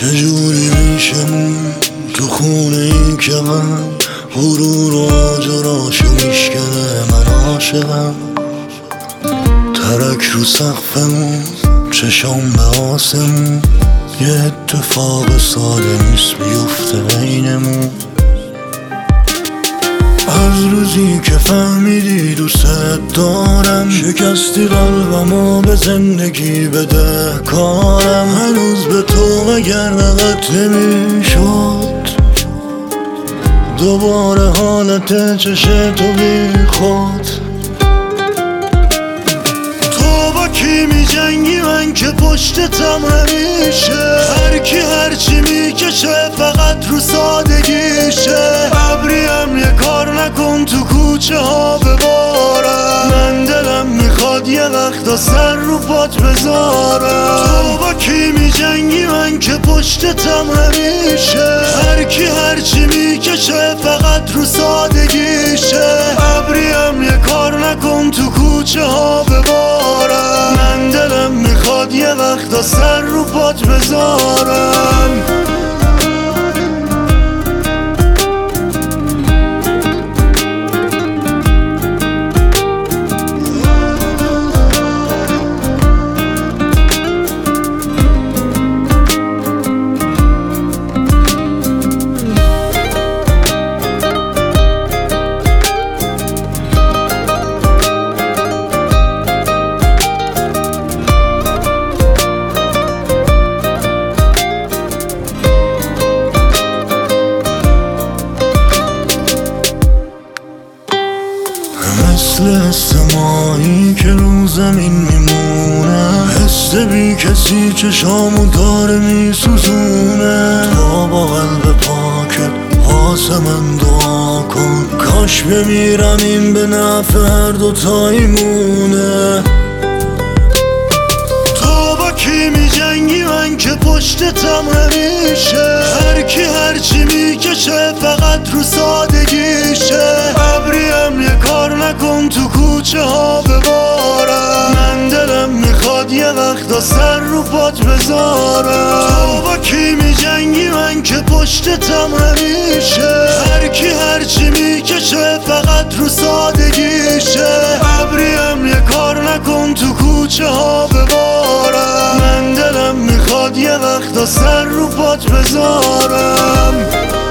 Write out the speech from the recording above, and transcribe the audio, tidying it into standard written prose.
چجوری میشم تو خونه ای که من غرور و آجراشو میشکنه؟ من عاشقم. ترک رو سقفمون، چشام به آسمون، یه اتفاق ساده نیست بیفته بینمون. از روزی که فهمیدی دوست دارم، شکستی قلبمو به زندگی بده کارم. هنوز به تو اگر نقد نمیشد، دوباره حالت چشه تو بی خود. تو با کی می جنگی من که پشتتم همیشه؟ هر کی هرچی میکشه فقط رو سادگیشه. ابریم یه کار نکن تو کوچه ها ببارم، من دلم میخواد یه وقتا سر رو پات بذارم. تو با کی می جنگی من که پشتتم همیشه؟ هر کی هرچی میکشه فقط رو سادگیشه. ابریم یه کار نکن تو کوچه ها ببارم، من دلم میخواد یه وقتا سر رو پات بذارم. مثل حس ماهی که رو زمین میمونه، حس بی کسی چشامو داره میسوزونه. تا با قلب پاکت واسه من دعا کن، کاش بمیرم این به نفع هر دوتاییمونه. تو با کی می جنگی من که پشتتم همیشه؟ هر کی هرچی میکشه فقط رو سادگیشه. ابریم یه کار نکن تو کوچه ها ببارم، من دلم میخواد یه وقتا سر رو پات بذارم. تو با کی می جنگی من که پشتتم همیشه؟ هر کی هرچی میکشه فقط رو سادگیشه. ابریم یه کار نکن تو کوچه ها ببارم، من دلم میخواد یه وقتا سر رو پات بذارم.